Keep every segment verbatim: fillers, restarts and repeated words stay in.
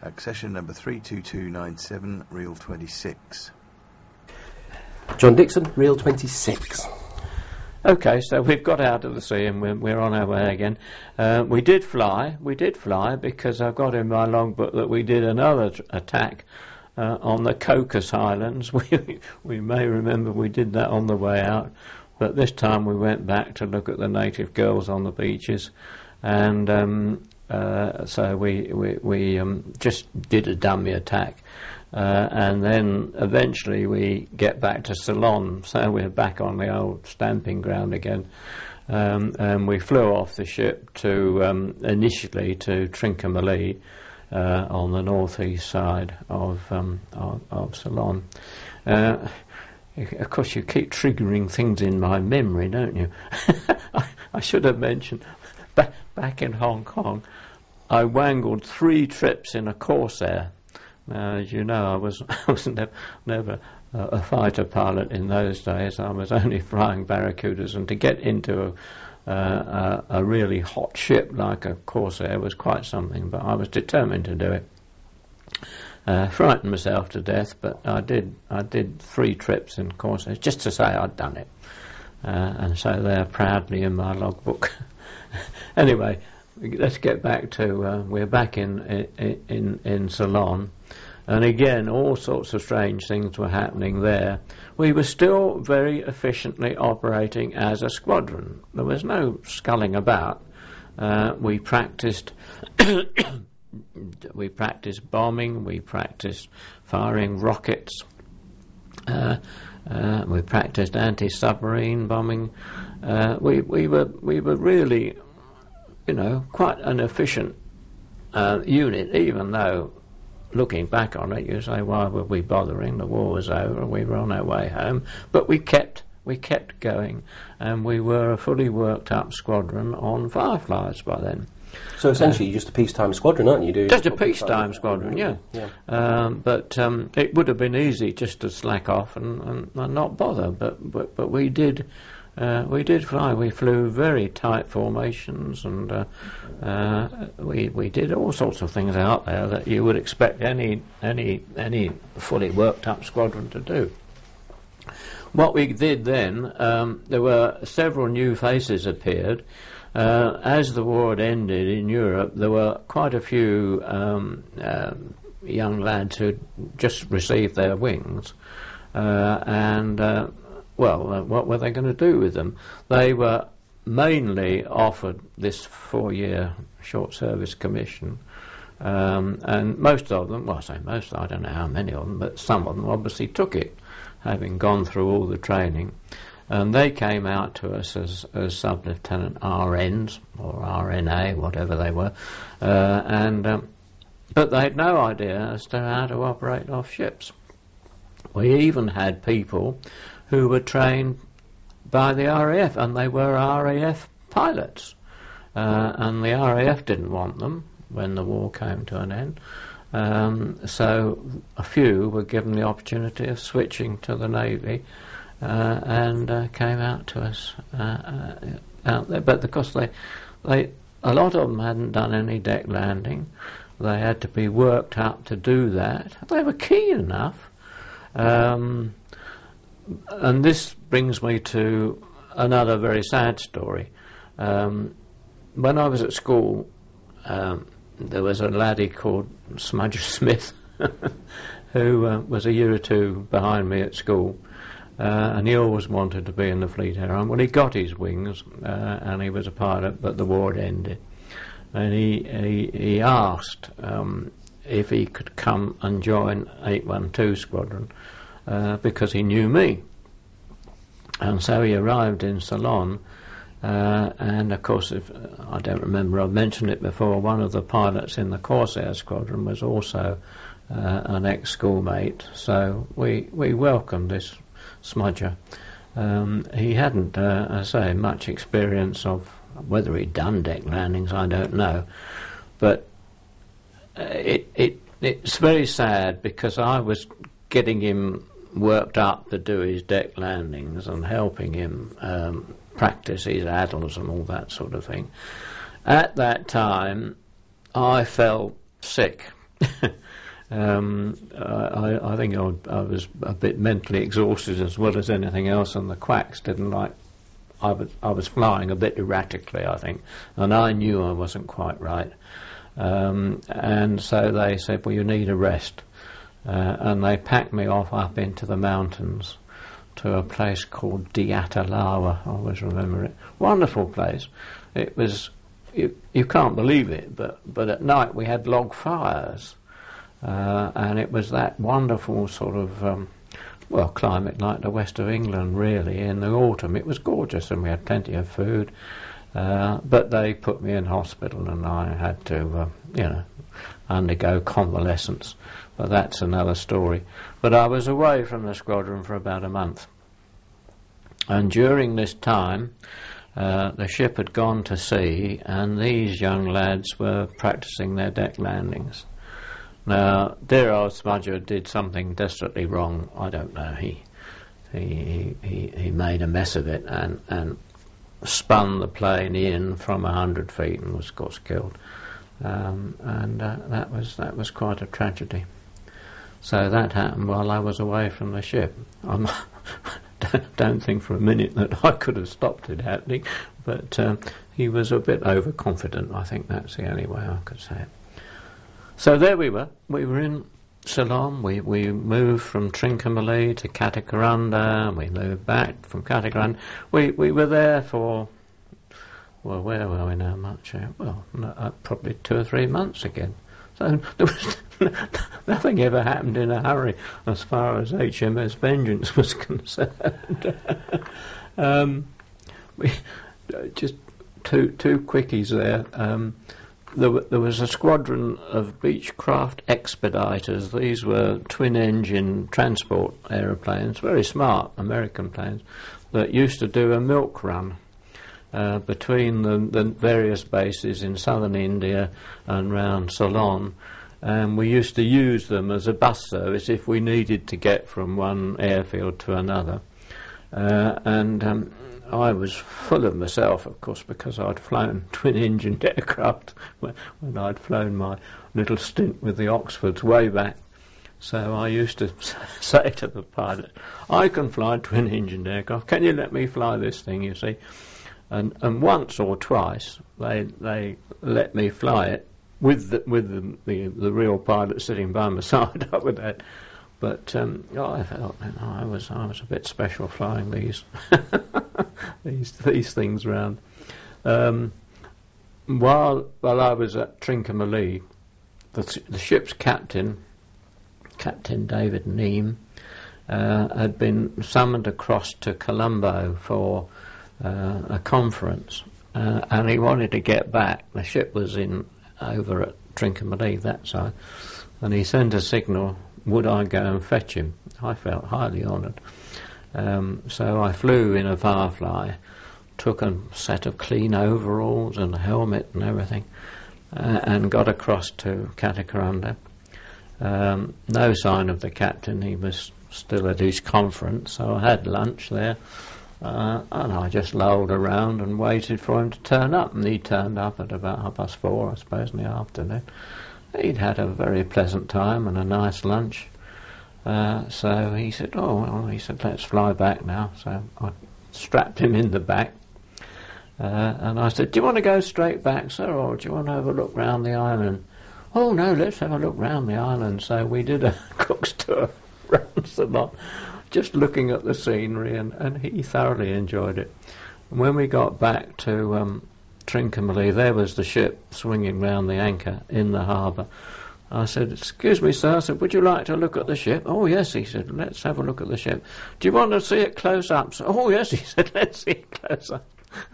Accession number three two two nine seven, reel twenty-six. John Dixon, reel twenty-six. Okay, so we've got out of the sea and we're, we're on our way again. Uh, we did fly, we did fly because I've got in my logbook that we did another t- attack uh, on the Cocos Islands. We, we may remember we did that on the way out, but this time we went back to look at the native girls on the beaches, and um, uh, so we, we, we um, just did a dummy attack. Uh, and then eventually we get back to Ceylon, so we're back on the old stamping ground again. Um, and we flew off the ship to, um, initially to Trincomalee, uh, on the northeast side of, um, of, of Ceylon. Uh, of course, you keep triggering things in my memory, don't you? I, I should have mentioned, ba- back in Hong Kong, I wangled three trips in a Corsair. Now, as you know, I was I was never, never uh, a fighter pilot in those days. I was only flying Barracudas, and to get into a, uh, a, a really hot ship like a Corsair was quite something. But I was determined to do it. Uh, frightened myself to death, but I did. I did three trips in Corsairs just to say I'd done it, uh, and so they're proudly in my logbook. Anyway, let's get back to uh, we're back in in in, in Ceylon. And again, all sorts of strange things were happening there. We were still very efficiently operating as a squadron. There was no sculling about. Uh, we practiced we practiced bombing, we practiced firing rockets, uh, uh, we practiced anti-submarine bombing. Uh, we we were we were really, you know, quite an efficient uh, unit, even though, looking back on it, you say, why were we bothering? The war was over and we were on our way home. But we kept we kept going, and we were a fully worked up squadron on Fireflies by then. So essentially, uh, you're just a peacetime squadron, aren't you? Do just a peacetime squadron, yeah. yeah. Um, but um, it would have been easy just to slack off and, and, and not bother. But but but we did. Uh, we did fly. We flew very tight formations, and uh, uh, we we did all sorts of things out there that you would expect any any any fully worked up squadron to do. What we did then, um, there were several new faces appeared. Uh, as the war had ended in Europe, there were quite a few um, uh, young lads who just received their wings, uh, and. Uh, Well, uh, what were they going to do with them? They were mainly offered this four-year short service commission, um, and most of them, well I say most, I don't know how many of them, but some of them obviously took it, having gone through all the training, and they came out to us as, as sub-lieutenant R Ns, or R N A, whatever they were, uh, and um, but they had no idea as to how to operate off ships. We even had people who were trained by the R A F, and they were R A F pilots. Uh, and the R A F didn't want them when the war came to an end. Um, so a few were given the opportunity of switching to the Navy uh, and uh, came out to us uh, uh, out there. But of course, they, they, a lot of them hadn't done any deck landing. They had to be worked up to do that. They were keen enough. Um, And this brings me to another very sad story. Um, when I was at school, um, there was a laddie called Smudger Smith who uh, was a year or two behind me at school, uh, and he always wanted to be in the Fleet Air Arm. Well, he got his wings, uh, and he was a pilot, but the war had ended. And he, he, he asked um, if he could come and join eight one two Squadron, Uh, because he knew me. And so he arrived in Ceylon, uh, and of course, if, uh, I don't remember, I've mentioned it before, one of the pilots in the Corsair squadron was also uh, an ex-schoolmate, so we, we welcomed this smudger. Um, he hadn't, uh, I say, much experience of, whether he'd done deck landings, I don't know, but uh, it, it it's very sad because I was getting him worked up to do his deck landings and helping him um, practice his addles and all that sort of thing. At that time, I fell sick um, I, I think I, would, I was a bit mentally exhausted as well as anything else, and the quacks didn't like. I was I was flying a bit erratically, I think, and I knew I wasn't quite right. Um, and so they said, well, you need a rest. Uh, and they packed me off up into the mountains to a place called Diatalawa. I always remember it. Wonderful place. It was, you, you can't believe it, but, but at night we had log fires. Uh, and it was that wonderful sort of, um, well, climate like the west of England, really, in the autumn. It was gorgeous, and we had plenty of food. Uh, but they put me in hospital, and I had to, uh, you know, undergo convalescence. But that's another story. But I was away from the squadron for about a month. And during this time, uh, the ship had gone to sea, and these young lads were practicing their deck landings. Now, dear old Smudger did something desperately wrong. I don't know. He he he, he made a mess of it and, and spun the plane in from a hundred feet and was, of course, killed. Um, and uh, that was that was quite a tragedy. So that happened while I was away from the ship. I don't think for a minute that I could have stopped it happening, but um, he was a bit overconfident. I think that's the only way I could say it. So there we were. We were in Ceylon. We we moved from Trincomalee to Katakaranda, and we moved back from Katakaranda. We we were there for, well, where were we now? Much uh, well, no, uh, probably two or three months again. So there was nothing ever happened in a hurry as far as H M S Vengeance was concerned. um, we, just two two quickies there. Um, there, w- there was a squadron of Beechcraft Expediters. These were twin-engine transport aeroplanes, very smart American planes, that used to do a milk run Uh, between the, the various bases in southern India and round Ceylon, and we used to use them as a bus service if we needed to get from one airfield to another. Uh, and um, I was full of myself, of course, because I'd flown twin-engined aircraft when, when I'd flown my little stint with the Oxfords way back. So I used to say to the pilot, I can fly twin-engined aircraft, can you let me fly this thing, you see? And, and once or twice they they let me fly it with the, with the, the the real pilot sitting by my side up with that. But um, oh, I felt you know, I was I was a bit special flying these these these things around. Um, while while I was at Trincomalee, the, the ship's captain, Captain David Neame, uh, had been summoned across to Colombo for Uh, a conference, uh, and he wanted to get back. The ship was in over at Trincomalee that side, and he sent a signal, would I go and fetch him? I felt highly honoured. Um, so I flew in a Firefly, took a set of clean overalls and a helmet and everything, uh, and got across to Katakaranda. Um, no sign of the captain. He was still at his conference, so I had lunch there. Uh, and I just lolled around and waited for him to turn up, and he turned up at about half past four, I suppose, in the afternoon. He'd had a very pleasant time and a nice lunch. Uh, so he said, oh, well, he said, let's fly back now. So I strapped him in the back. Uh, and I said, do you want to go straight back, sir, or do you want to have a look round the island? Oh, no, let's have a look round the island. So we did a cook's tour round Ceylon, just looking at the scenery, and, and he thoroughly enjoyed it. And when we got back to um, Trincomalee, there was the ship swinging round the anchor in the harbour. I said, excuse me, sir, I said, would you like to look at the ship? Oh, yes, he said, let's have a look at the ship. Do you want to see it close up? So, oh, yes, he said, let's see it close up.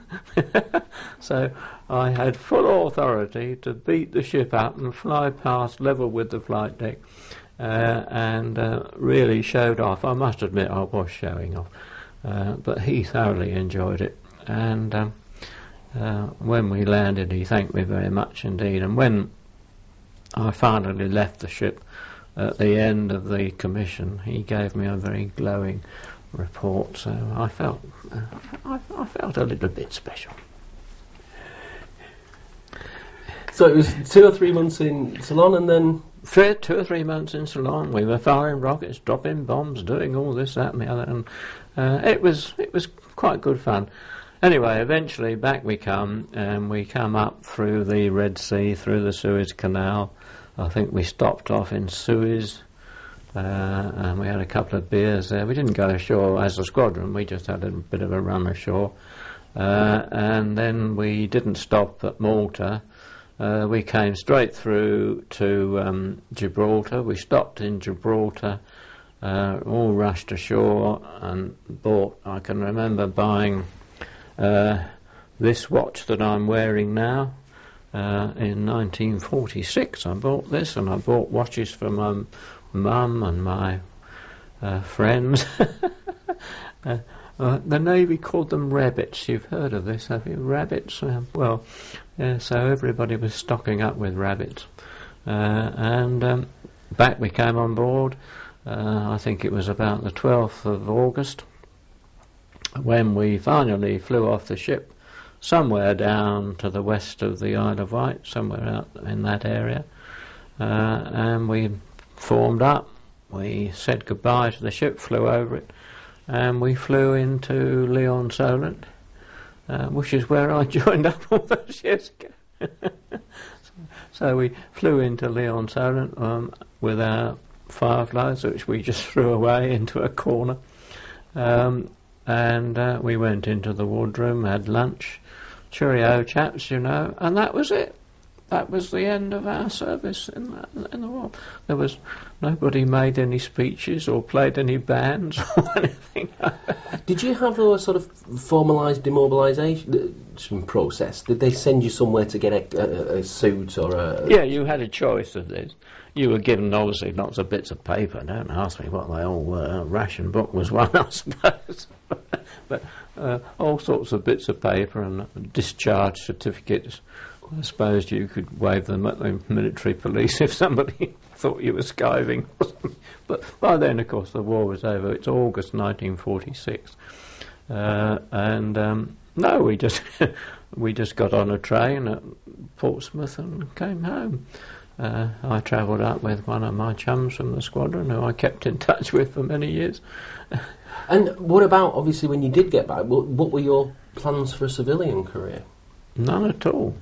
So I had full authority to beat the ship up and fly past level with the flight deck. Uh, and uh, really showed off. I must admit I was showing off, uh, but he thoroughly enjoyed it. And um, uh, when we landed, he thanked me very much indeed. And when I finally left the ship at the end of the commission, he gave me a very glowing report. So I felt uh, I, I felt a little bit special. So it was two or three months in Ceylon, and then three, two or three months in Ceylon, we were firing rockets, dropping bombs, doing all this, that, and the other, and uh, it was it was quite good fun. Anyway, eventually back we come, and we come up through the Red Sea, through the Suez Canal. I think we stopped off in Suez, uh, and we had a couple of beers there. We didn't go ashore as a squadron, we just had a bit of a run ashore. Uh, and then we didn't stop at Malta. Uh, we came straight through to um, Gibraltar. We stopped in Gibraltar, uh, all rushed ashore and bought, I can remember buying uh, this watch that I'm wearing now. Uh, in nineteen forty-six I bought this, and I bought watches for my mum and my uh, friends. uh, Uh, the Navy called them rabbits. You've heard of this, have you? Rabbits? Uh, well, yeah, so everybody was stocking up with rabbits. Uh, and um, back we came on board. Uh, I think it was about the twelfth of August when we finally flew off the ship somewhere down to the west of the Isle of Wight, somewhere out in that area. Uh, and we formed up. We said goodbye to the ship, flew over it. And we flew into Lyon-Solent, uh, which is where I joined up all those years ago. So we flew into Lyon-Solent um, with our fireflies, which we just threw away into a corner. Um, and uh, we went into the wardroom, had lunch. Cheerio, chaps, you know, and that was it. That was the end of our service in the, in the war. There was nobody made any speeches or played any bands or anything. Did you have a sort of formalised demobilisation process? Did they send you somewhere to get a, a, a suit or a... Yeah, you had a choice of this. You were given, obviously, lots of bits of paper. Don't ask me what they all were. Ration book was one, I suppose. But uh, all sorts of bits of paper and discharge certificates. I suppose you could wave them at the military police if somebody thought you were skiving or something. But by then, of course, the war was over. It's August nineteen forty-six. Uh, and, um, no, we just we just got on a train at Portsmouth and came home. Uh, I travelled up with one of my chums from the squadron, who I kept in touch with for many years. And what about, obviously, when you did get back, what, what were your plans for a civilian career? None at all.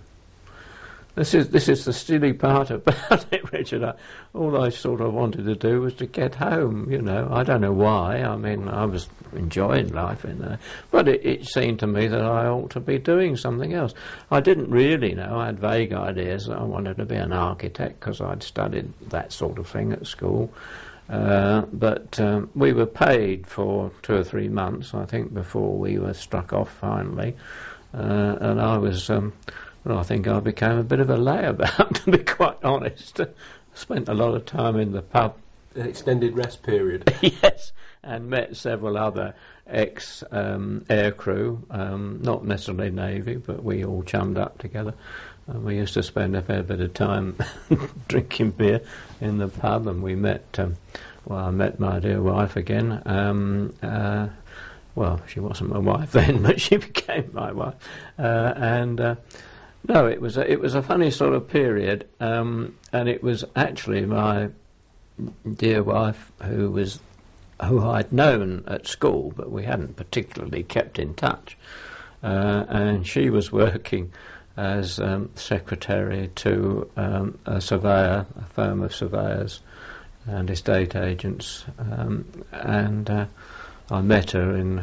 This is this is the silly part about it, Richard. I, all I sort of wanted to do was to get home, you know. I don't know why. I mean, I was enjoying life in there. But it, it seemed to me that I ought to be doing something else. I didn't really know. I had vague ideas that I wanted to be an architect because I'd studied that sort of thing at school. Uh, but um, we were paid for two or three months, I think, before we were struck off finally. Uh, and I was... Um, Well, I think I became a bit of a layabout, to be quite honest. Spent a lot of time in the pub. An extended rest period. Yes, and met several other ex-air um, crew, um, not necessarily Navy, but we all chummed up together. And we used to spend a fair bit of time drinking beer in the pub, and we met, um, well, I met my dear wife again. Um, uh, well, she wasn't my wife then, but she became my wife. Uh, and... Uh, No, it was a, it was a funny sort of period, um, and it was actually my dear wife who was who I'd known at school, but we hadn't particularly kept in touch, uh, and she was working as um, secretary to um, a surveyor, a firm of surveyors and estate agents, um, and uh, I met her in.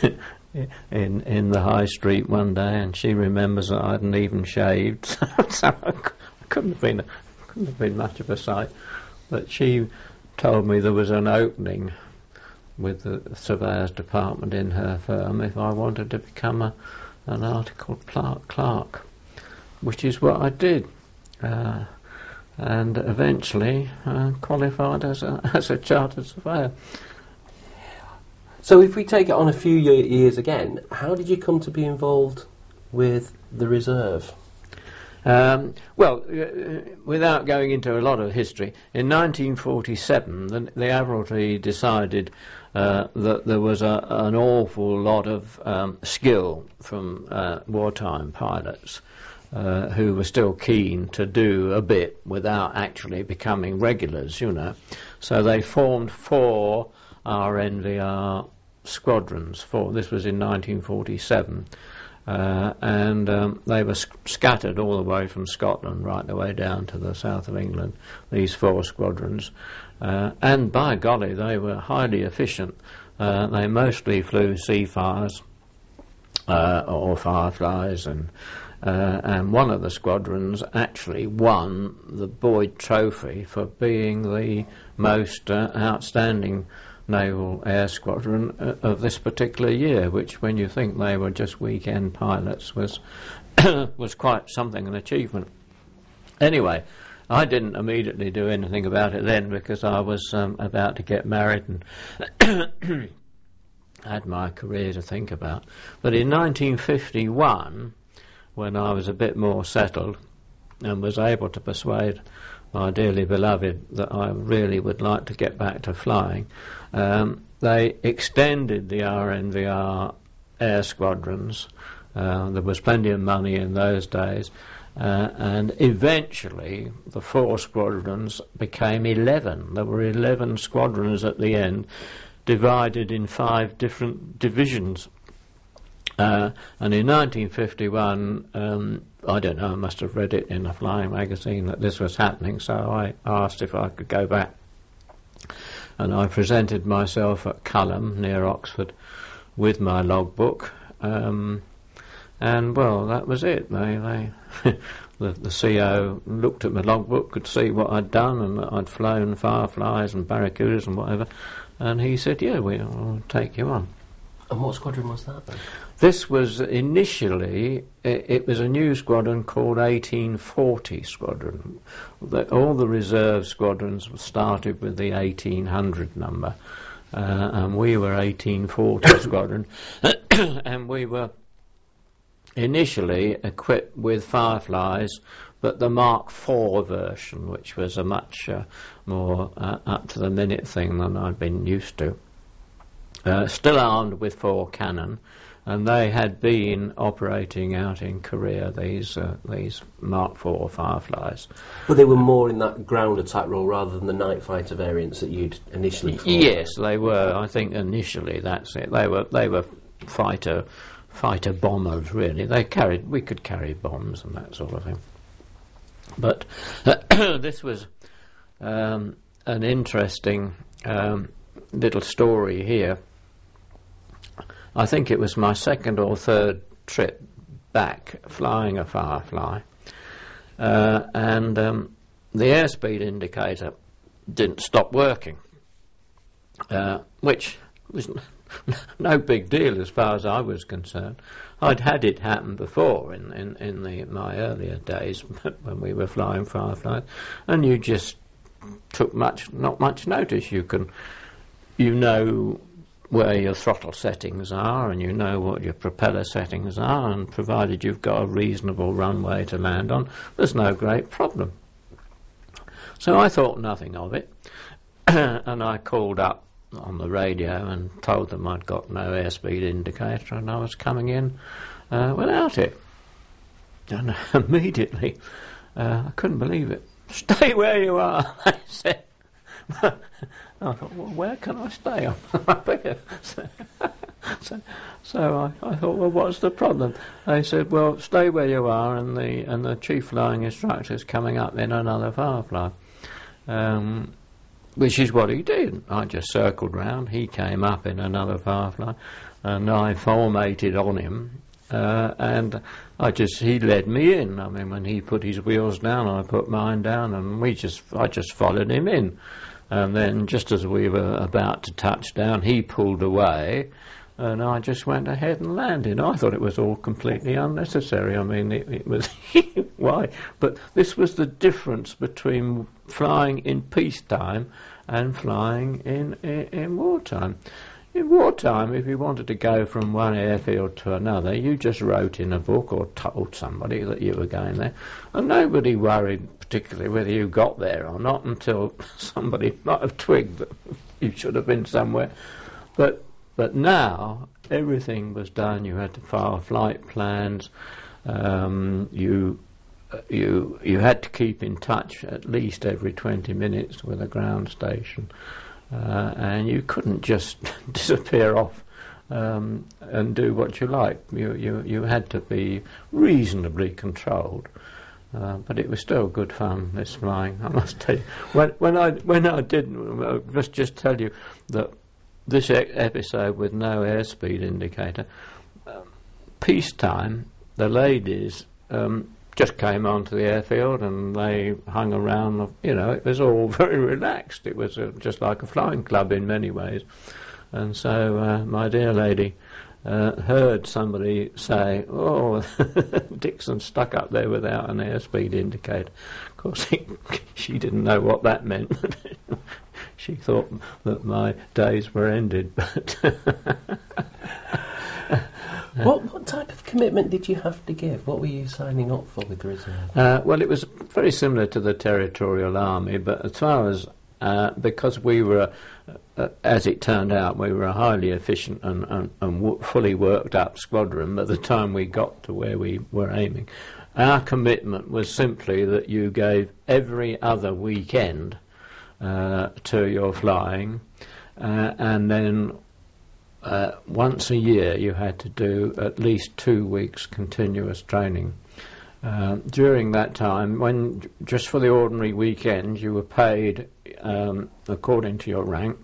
in in the high street one day, and she remembers that I hadn't even shaved, so I couldn't have been couldn't have been much of a sight. But she told me there was an opening with the surveyors department in her firm if I wanted to become a an articled clerk, which is what I did, uh, and eventually uh, qualified as a as a chartered surveyor. So if we take it on a few year, years again, how did you come to be involved with the reserve? Um, well, uh, without going into a lot of history, in nineteen forty-seven the, the Admiralty decided uh, that there was a, an awful lot of um, skill from uh, wartime pilots uh, who were still keen to do a bit without actually becoming regulars, you know. So they formed four R N V R squadrons. Four. This was in nineteen forty-seven. Uh, and um, they were sc- scattered all the way from Scotland right the way down to the south of England, these four squadrons. Uh, and by golly, they were highly efficient. Uh, they mostly flew Seafires uh, or Fireflies, and uh, and one of the squadrons actually won the Boyd Trophy for being the most uh, outstanding Naval Air Squadron uh, of this particular year, which, when you think they were just weekend pilots, was was quite something, an achievement. Anyway, I didn't immediately do anything about it then, because I was um, about to get married and had my career to think about. But in nineteen fifty-one, when I was a bit more settled and was able to persuade my dearly beloved that I really would like to get back to flying, um, they extended the R N V R air squadrons. Uh, there was plenty of money in those days, uh, and eventually the four squadrons became eleven. There were eleven squadrons at the end, divided in five different divisions. Uh, and in nineteen fifty-one, um, I don't know, I must have read it in a flying magazine that this was happening, so I asked if I could go back. And I presented myself at Culham, near Oxford, with my logbook. Um, and, well, that was it. They, they the, the C O looked at my logbook, could see what I'd done, and that I'd flown Fireflies and Barracudas and whatever. And he said, yeah, we'll take you on. And what squadron was that then? This was initially, it, it was a new squadron called eighteen forty Squadron. The, all the reserve squadrons started with the eighteen hundred number, uh, and we were eighteen forty Squadron, and we were initially equipped with Fireflies, but the Mark four version, which was a much uh, more uh, up-to-the-minute thing than I'd been used to. Uh, still armed with four cannon, and they had been operating out in Korea, these uh, these Mark four Fireflies. But they were more in that ground attack role rather than the night fighter variants that you'd initially fought. Yes, they were. I think initially that's it. They were they were fighter fighter bombers, really. They carried we could carry bombs and that sort of thing. But uh, this was um, an interesting um, little story here. I think it was my second or third trip back flying a Firefly, uh, and um, the airspeed indicator didn't stop working, uh, which was no big deal as far as I was concerned. I'd had it happen before in, in, in the, my earlier days when we were flying Fireflies, and you just took much not much notice. You can, you know where your throttle settings are, and you know what your propeller settings are, and provided you've got a reasonable runway to land on, there's no great problem. So I thought nothing of it, and I called up on the radio and told them I'd got no airspeed indicator and I was coming in uh, without it. And immediately, uh, I couldn't believe it. Stay where you are, they said. I thought, well, where can I stay? so so, so I, I thought, well, what's the problem? They said, well, stay where you are, and the and the chief flying instructor's coming up in another Firefly, um, which is what he did. I just circled round. He came up in another Firefly, and I formated on him, uh, and I just he led me in. I mean, when he put his wheels down, I put mine down, and we just I just followed him in. And then, just as we were about to touch down, he pulled away, and I just went ahead and landed. I thought it was all completely unnecessary. I mean, it, it was why? But this was the difference between flying in peacetime and flying in, in in wartime. In wartime, if you wanted to go from one airfield to another, you just wrote in a book or told somebody that you were going there, and nobody worried particularly whether you got there or not until somebody might have twigged that you should have been somewhere. But but now everything was done. You had to file flight plans. Um, you you you had to keep in touch at least every twenty minutes with a ground station, uh, and you couldn't just disappear off um, and do what you liked. You you you had to be reasonably controlled. Uh, but it was still good fun, this flying, I must tell you. When, when I when I did, I must just tell you that this e- episode with no airspeed indicator, um, peacetime, the ladies um, just came onto the airfield and they hung around. You know, it was all very relaxed. It was uh, just like a flying club in many ways. And so uh, my dear lady Uh, heard somebody say, oh, Dixon stuck up there without an airspeed indicator. Of course, he, she didn't know what that meant. She thought that my days were ended. But what, what type of commitment did you have to give? What were you signing up for with the reserve? Uh, well, it was very similar to the Territorial Army, but as far as Uh, because we were, uh, as it turned out, we were a highly efficient and, and, and w- fully worked up squadron by the time we got to where we were aiming. Our commitment was simply that you gave every other weekend uh, to your flying, uh, and then uh, once a year you had to do at least two weeks continuous training. Uh, during that time, when just for the ordinary weekends you were paid um, according to your rank.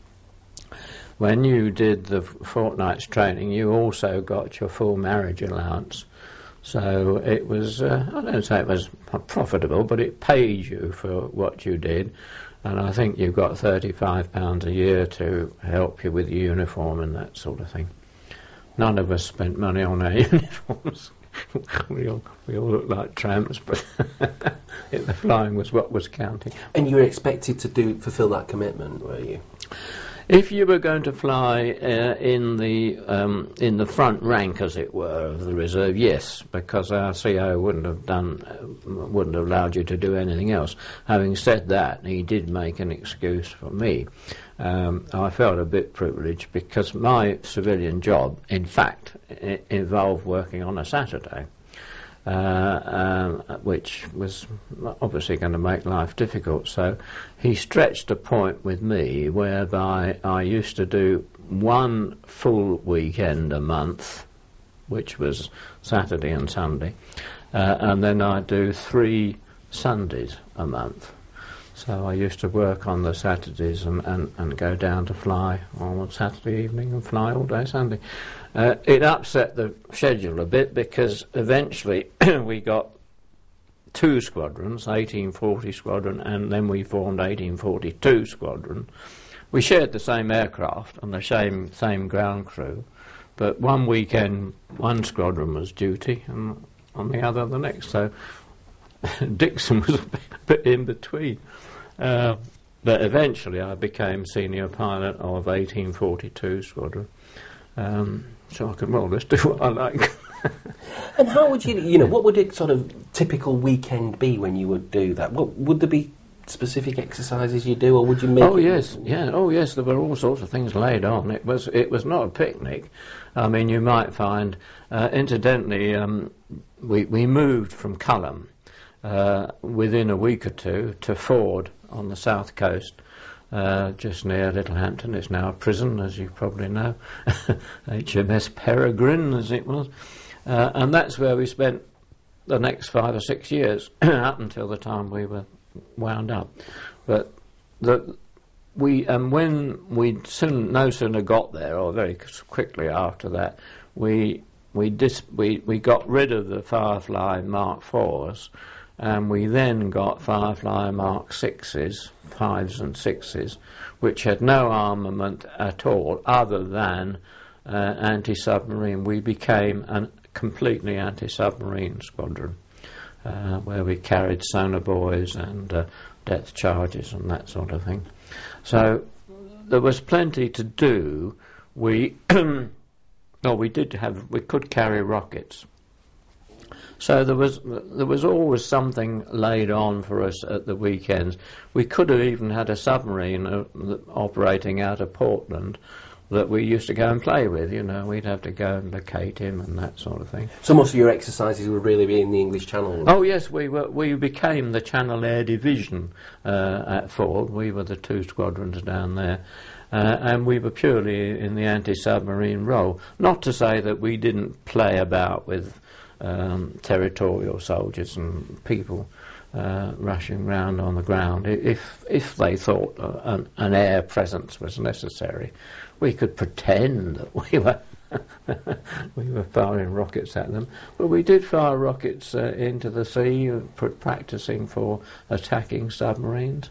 When you did the fortnight's training, you also got your full marriage allowance. So it was, uh, I don't say it was profitable, but it paid you for what you did. And I think you got thirty-five pounds a year to help you with the uniform and that sort of thing. None of us spent money on our uniforms. we all we all looked like tramps, but the flying was what was counting. And you were expected to do fulfil that commitment, were you? If you were going to fly uh, in the um, in the front rank, as it were, of the reserve, yes, because our C O wouldn't have done uh, wouldn't have allowed you to do anything else. Having said that, he did make an excuse for me. Um, I felt a bit privileged because my civilian job, in fact, I- involved working on a Saturday, uh, um, which was obviously going to make life difficult. So he stretched a point with me whereby I used to do one full weekend a month, which was Saturday and Sunday, uh, and then I'd do three Sundays a month. So I used to work on the Saturdays and, and, and go down to fly on Saturday evening and fly all day Sunday. Uh, it upset the schedule a bit because eventually we got two squadrons, eighteen forty Squadron, and then we formed eighteen forty-two Squadron. We shared the same aircraft and the same, same ground crew, but one weekend one squadron was duty and on the other the next. So Dixon was a bit in between. Uh, but eventually I became senior pilot of eighteen forty-two Squadron. Um, so I could more or less do what I like. And how would you, you know, what would a sort of typical weekend be when you would do that? What, would there be specific exercises you do, or would you make Oh it yes, yeah, oh yes, there were all sorts of things laid on. It was it was not a picnic. I mean, you might find, uh, incidentally, um, we, we moved from Culham uh, within a week or two to Ford on the south coast, uh, just near Littlehampton. It's now a prison, as you probably know, H M S Peregrine, as it was. Uh, and that's where we spent the next five or six years, up until the time we were wound up. But the, we, and when we soon, no sooner got there, or very quickly after that, we we dis, we we got rid of the Firefly Mark fours, and we then got Firefly Mark sixes, fives and sixes, which had no armament at all other than uh, anti-submarine. We became a completely anti-submarine squadron, uh, where we carried sonar buoys and uh, depth charges and that sort of thing. So there was plenty to do. We, well, we did have, we could carry rockets. So there was there was always something laid on for us at the weekends. We could have even had a submarine uh, operating out of Portland, that we used to go and play with. You know, we'd have to go and locate him and that sort of thing. So most of your exercises would really be in the English Channel? Oh yes, we were. We became the Channel Air Division uh, at Ford. We were the two squadrons down there. Uh, and we were purely in the anti-submarine role. Not to say that we didn't play about with um, territorial soldiers and people uh, rushing round on the ground. If if they thought uh, an, an air presence was necessary, we could pretend that we were we were firing rockets at them. But we did fire rockets uh, into the sea, uh, pr- practicing for attacking submarines.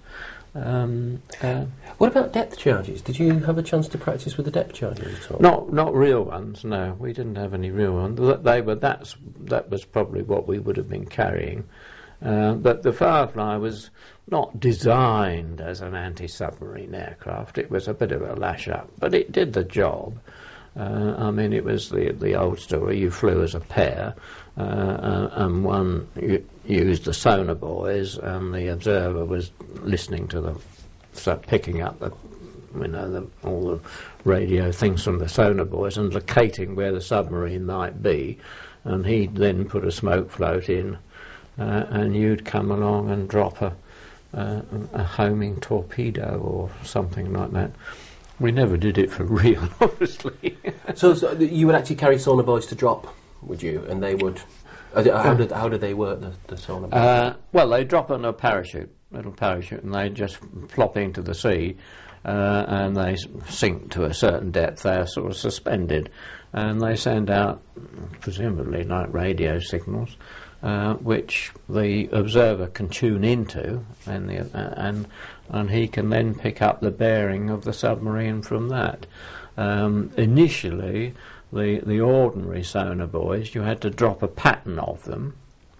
Um, uh, what about depth charges? Did you have a chance to practice with the depth charges at all? Not, not real ones. No, we didn't have any real ones. They were. That's that was probably what we would have been carrying. Uh, but the Firefly was not designed as an anti-submarine aircraft. It was a bit of a lash-up, but it did the job. Uh, I mean, it was the the old story. You flew as a pair, uh, uh, and one u- used the sonar buoys, and the observer was listening to them, so picking up the, you know, the, all the radio things from the sonar buoys and locating where the submarine might be, and he'd then put a smoke float in, uh, and you'd come along and drop a, uh, a homing torpedo or something like that. We never did it for real, obviously. so, so you would actually carry sonar buoys to drop, would you? And they would. Uh, how did how did they work, the, the sonar buoys? Uh, well, they drop on a parachute, little parachute, and they just flop into the sea, uh, and they sink to a certain depth. They are sort of suspended, and they send out, presumably, like radio signals, uh, which the observer can tune into, and the uh, and. and he can then pick up the bearing of the submarine from that. Um, initially, the the ordinary sonar buoys, you had to drop a pattern of them,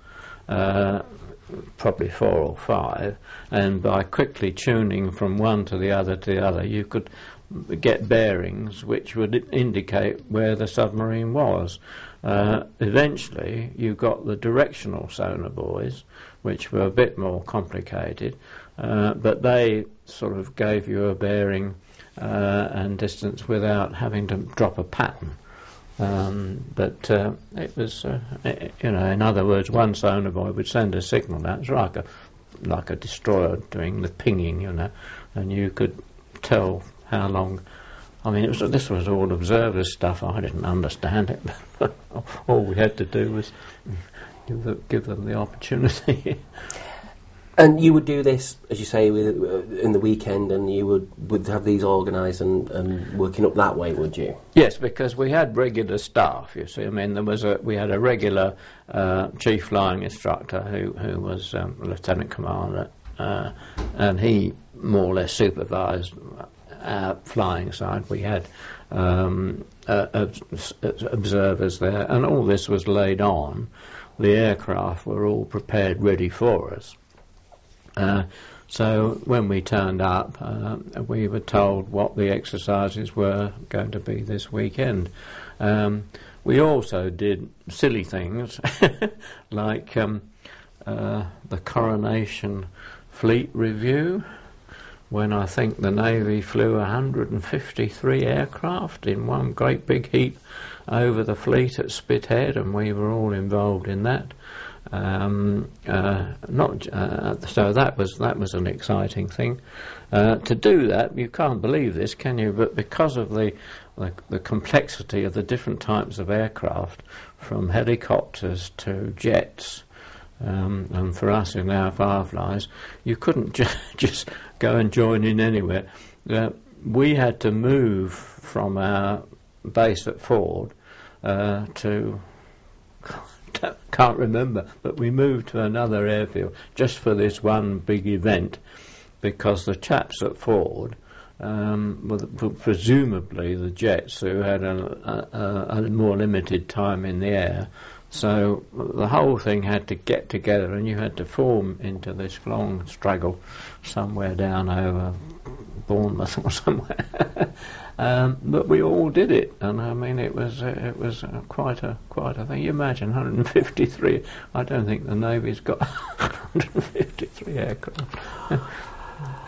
uh, probably four or five, and by quickly tuning from one to the other to the other, you could get bearings which would indicate where the submarine was. Uh, eventually, you got the directional sonar buoys, which were a bit more complicated, uh, but they sort of gave you a bearing uh, and distance without having to drop a pattern. Um, but uh, it was, uh, it, you know, in other words, one sonar buoy would send a signal out. It's like a like a destroyer doing the pinging, you know, and you could tell how long. I mean, it was, this was all observer stuff. I didn't understand it, but all we had to do was give, the, give them the opportunity. And you would do this, as you say, with, uh, in the weekend, and you would, would have these organised and, and working up that way, would you? Yes, because we had regular staff, you see. I mean, there was a, we had a regular uh, chief flying instructor who, who was um, lieutenant commander, uh, and he more or less supervised our flying side. We had um, uh, obs- observers there, and all this was laid on. The aircraft were all prepared, ready for us. Uh, so when we turned up, uh, we were told what the exercises were going to be this weekend. Um, we also did silly things like um, uh, the Coronation Fleet Review, when I think the Navy flew one hundred fifty-three aircraft in one great big heap over the fleet at Spithead, and we were all involved in that. Um, uh, not uh, so that was that was an exciting thing. Uh, to do that, you can't believe this, can you? But because of the, the the complexity of the different types of aircraft, from helicopters to jets, um, and for us in our Fireflies, you couldn't ju- just go and join in anywhere. Uh, we had to move from our base at Ford uh, to. Can't remember, but we moved to another airfield just for this one big event, because the chaps at Ford, um, were presumably the jets who had a, a, a more limited time in the air, so the whole thing had to get together, and you had to form into this long struggle somewhere down over Bournemouth or somewhere. um, but we all did it, and I mean it was uh, it was uh, quite a quite a thing. You imagine one hundred fifty-three. I don't think the Navy's got one hundred fifty-three aircraft.